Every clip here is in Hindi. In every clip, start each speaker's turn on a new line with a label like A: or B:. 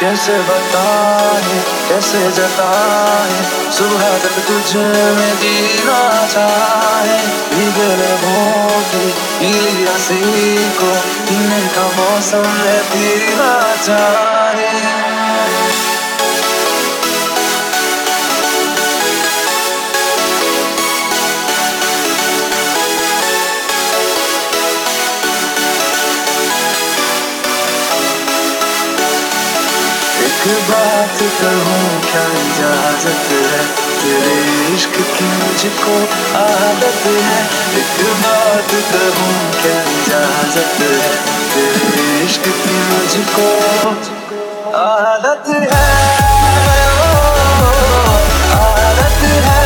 A: कैसे बताए कैसे जताए, सुबह तक तुझ में जीना चाहे। भीगे लबों की गीली हंसी को पीने का मौसम है पीना चाहे। एक बात कहूँ क्या इजाजत है, तेरे इश्क की मुझको आदत है। एक बात कहूँ क्या इजाजत है, तेरे इश्क की मुझको आदत है। आदत है,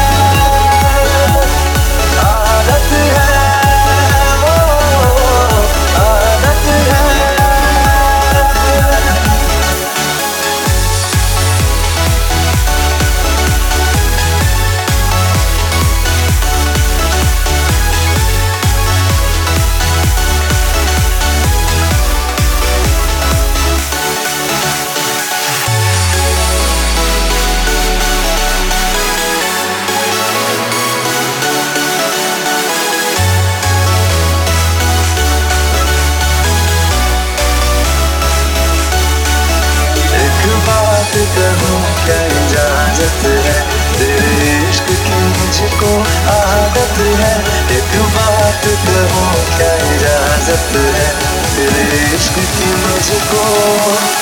A: आदत है, आदत है। बात कहूँ क्या इजाजत है, तेरे इश्क की मुझको आदत है। एक बात कहूँ क्या इजाजत है, तेरे इश्क की मुझको